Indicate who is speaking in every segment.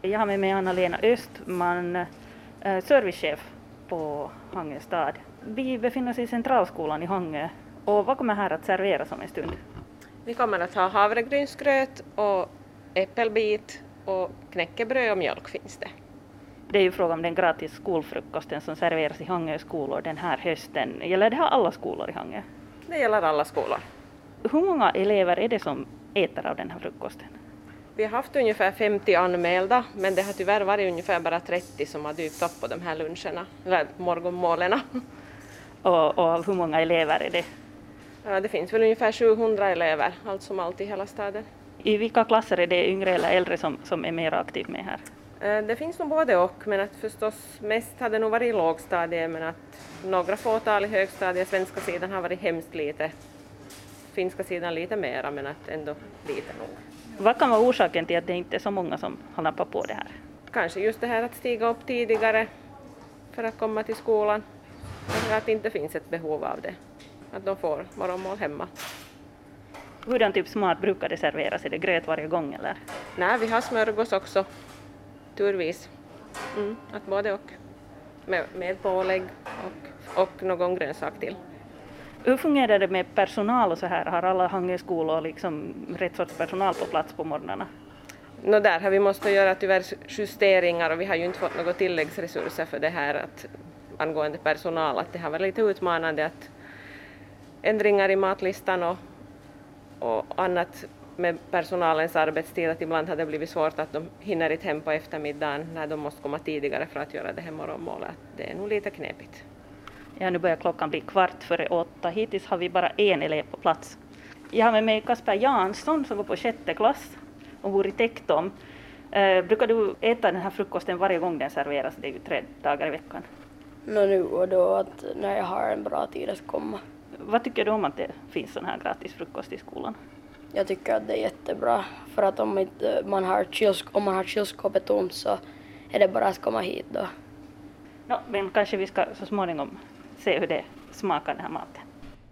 Speaker 1: Jag har med mig Anna-Lena Östman, servicechef på Hangö stad. Vi befinner oss i Centralskolan i Hangö. Och vad kommer här att serveras om en stund?
Speaker 2: Vi kommer att ha havregrynsgröt och äppelbit och knäckebröd och mjölk finns det.
Speaker 1: Det är ju fråga om den gratis skolfrukosten som serveras i Hangö skolor den här hösten. Gäller det här alla skolor i Hangö?
Speaker 2: Det gäller alla skolor.
Speaker 1: Hur många elever är det som äter av den här frukosten?
Speaker 2: Vi har haft ungefär 50 anmälda, men det har tyvärr varit ungefär bara 30 som har dykt upp på de här luncherna, eller morgonmålerna.
Speaker 1: Och av hur många elever är det?
Speaker 2: Ja, det finns väl ungefär 700 elever, allt som allt i hela staden.
Speaker 1: I vilka klasser är det yngre eller äldre som är mer aktivt med här?
Speaker 2: Det finns nog både och, men att förstås mest hade nog varit i lågstadiet, men att några fåtal i högstadiet, svenska sidan har varit hemskt lite. Finska sidan lite mera, men att ändå lite nog.
Speaker 1: Vad kan vara orsaken till att det inte är så många som har nappat på det här?
Speaker 2: Kanske just det här att stiga upp tidigare för att komma till skolan. Eller att det inte finns ett behov av det. Att de får morgonmål hemma.
Speaker 1: Hurdan typ mat brukar det serveras? Är det gröt varje gång eller?
Speaker 2: Nej, vi har smörgås också. Turvis. Att både och. Med pålägg och någon grönsak till.
Speaker 1: Hur fungerar det med personal och så här? Har alla Hangö skolor liksom rätt sorts personal på plats på morgnarna?
Speaker 2: Där har vi måste göra tyvärr justeringar och vi har ju inte fått några tilläggsresurser för det här att, angående personal. Att det har varit lite utmanande att ändringar i matlistan och annat med personalens arbetstid. Att ibland har det blivit svårt att de hinner inte hem på eftermiddagen när de måste komma tidigare för att göra det här morgonmålet. Det är nog lite knepigt.
Speaker 1: Ja, nu börjar klockan bli 7:15. Hittills har vi bara en elev på plats. Jag har med mig Kasper Jansson som går på 6:e klass och bor i Tektom. Brukar du äta den här frukosten varje gång den serveras? Det är ju 3 dagar i veckan.
Speaker 3: Nu och då att när jag har en bra tid att komma.
Speaker 1: Vad tycker du om att det finns sån här gratis frukost i skolan?
Speaker 3: Jag tycker att det är jättebra för att om man har kylskåpet tomt så är det bara att komma hit då.
Speaker 1: Men kanske vi ska så småningom se hur det smakar den här maten.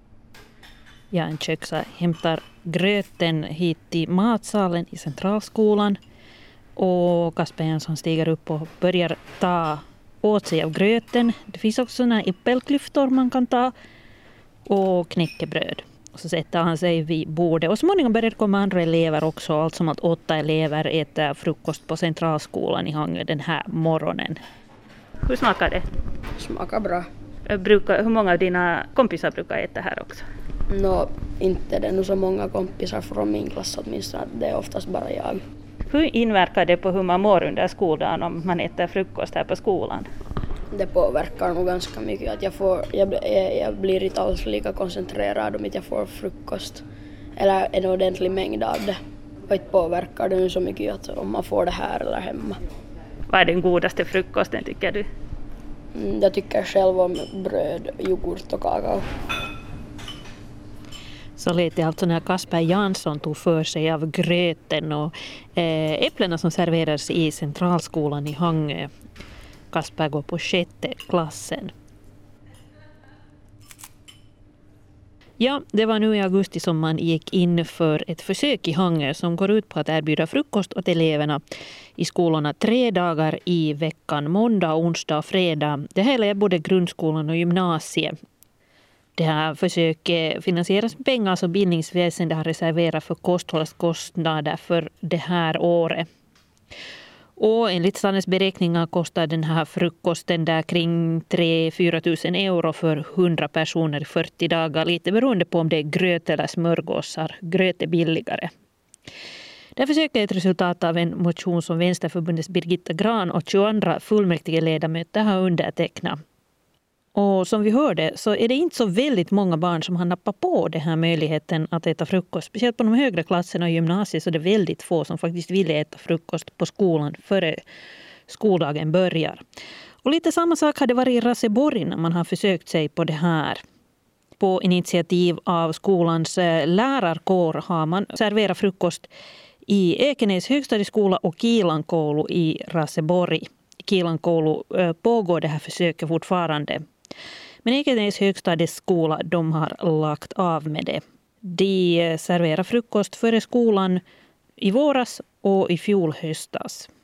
Speaker 4: Ja, en köksa hämtar gröten hit till matsalen i Centralskolan. Och Kasper Jansson stiger upp och börjar ta åt sig av gröten. Det finns också såna äppelklyftor man kan ta och knäckebröd. Och så sätter han sig vid bordet. Och småningom börjar det komma andra elever också. Allt som att 8 elever äter frukost på Centralskolan i Hangö den här morgonen.
Speaker 1: Hur smakar det?
Speaker 3: Smakar bra.
Speaker 1: Hur många av dina kompisar brukar äta här också?
Speaker 3: Inte det är nog så många kompisar från min klass åtminstone. Det är oftast bara jag.
Speaker 1: Hur inverkar det på hur man mår under skoldagen om man äter frukost här på skolan?
Speaker 3: Det påverkar nog ganska mycket. Att jag blir inte alls lika koncentrerad om inte jag får frukost. Eller en ordentlig mängd av det. Och inte påverkar det nu så mycket att om man får det här eller hemma.
Speaker 1: Vad är den godaste frukosten tycker du?
Speaker 3: Jag tycker själv om bröd, yoghurt och kakao.
Speaker 4: Så lät det alltså när Kasper Jansson tog för sig av gröten och äpplena som serveras i Centralskolan i Hangö. Kasper går på 6:e klassen. Ja, det var nu i augusti som man gick in för ett försök i Hangö som går ut på att erbjuda frukost åt eleverna i skolorna 3 dagar i veckan, måndag, onsdag och fredag. Det här är både grundskolan och gymnasiet. Det här försöket finansieras med pengar som bildningsväsendet har reserverat för kosthållskostnader för det här året. Och enligt stadens beräkningar kostar den här frukosten där kring 3-4 000 euro för 100 personer i 40 dagar. Lite beroende på om det är gröt eller smörgåsar. Gröt är billigare. Det här försöket är ett resultat av en motion som Vänsterförbundets Birgitta Gran och 22 fullmäktige ledamöter har undertecknat. Och som vi hörde så är det inte så väldigt många barn som har nappat på den här möjligheten att äta frukost. Speciellt på de högre klasserna och gymnasiet så är det väldigt få som faktiskt vill äta frukost på skolan före skoldagen börjar. Och lite samma sak har det varit i Raseborg när man har försökt sig på det här. På initiativ av skolans lärarkår har man serverat frukost i Ekenäs högstadieskola och Kiilankoulu i Raseborg. I Kiilankoulu pågår det här försöket fortfarande. Men Ekenäs högstadieskola de har lagt av med det. De serverar frukost före skolan i våras och i fjol höstas.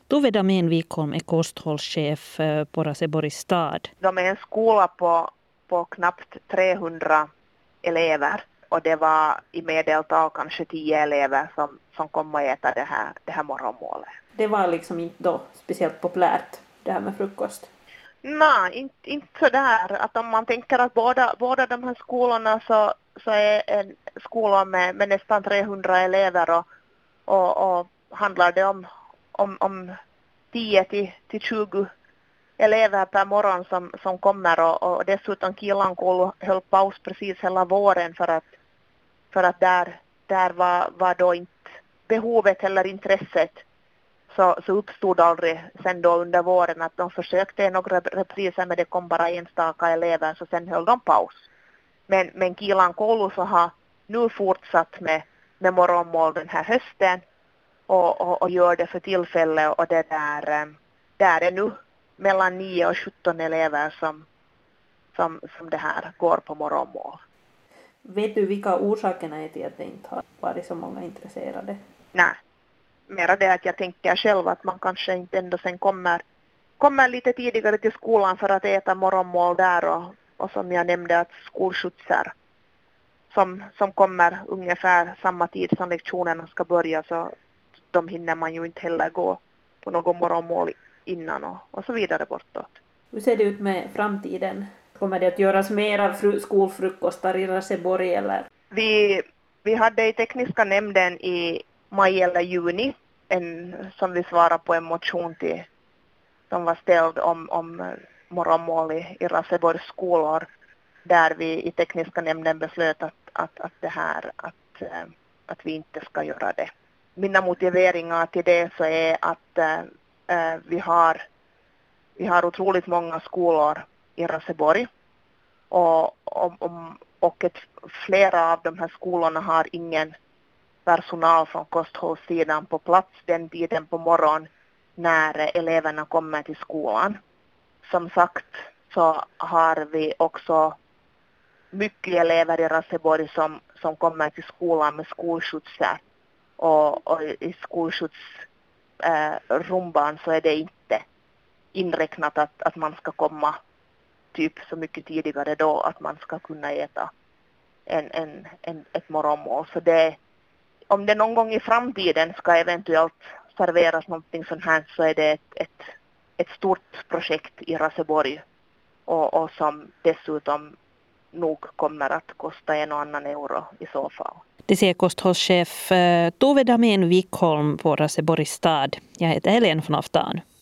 Speaker 4: Tove Damén Wikholm är kosthållschef på Raseborgs stad.
Speaker 5: De är en skola på knappt 300 elever och det var i medeltal kanske 10 elever som kom att äta det här morgonmålet.
Speaker 1: Det var liksom inte då speciellt populärt det här med frukost?
Speaker 5: Nej, inte så där. Att om man tänker att båda de här skolorna så är en skola med nästan 300 elever och handlar det om 10 till 20 elever per morgon som kommer och dessutom Kilankoulu höll paus precis hela våren för att där var då inte behovet eller intresset så uppstod aldrig sen då under våren att de försökte några repriser men det kom bara enstaka elever så sen höll de paus. Men Kilankoulu så har nu fortsatt med morgonmål den här hösten och gör det för tillfället och det där är nu mellan 9 och 17 elever som det här går på morgonmål.
Speaker 1: Vet du vilka orsakerna är till att det inte har varit så många intresserade?
Speaker 5: Nej, mera det att jag tänker själv att man kanske inte ändå sen kommer lite tidigare till skolan för att äta morgonmål där och som jag nämnde att skolskjutsar som kommer ungefär samma tid som lektionerna ska börja så de hinner man ju inte heller gå på något morgonmål innan och så vidare bortåt.
Speaker 1: Hur ser det ut med framtiden? Kommer det att göras mer av skolfrukostar i Raseborg eller?
Speaker 5: Vi hade i tekniska nämnden i maj eller juni som vi svarade på en motion som var ställd om morgonmål i Raseborgs skolor där vi i tekniska nämnden beslöt att vi inte ska göra det. Mina motiveringar till det så är att vi har otroligt många skolor i Raseborg och flera av de här skolorna har ingen personal från kosthållssidan på plats den tiden på morgon när eleverna kommer till skolan. Som sagt så har vi också mycket elever i Raseborg som kommer till skolan med skolskjutsar och i skolskjutsrumban så är det inte inräknat att man ska komma typ så mycket tidigare då att man ska kunna äta ett morgonmål. Så om det någon gång i framtiden ska eventuellt serveras någonting sånt här så är det ett stort projekt i Raseborg och som dessutom nog kommer att kosta en och annan euro i så fall.
Speaker 4: Det säger kosthållschef Tove Damén Wikholm på Raseborgs stad. Jag heter Helene von Aftan.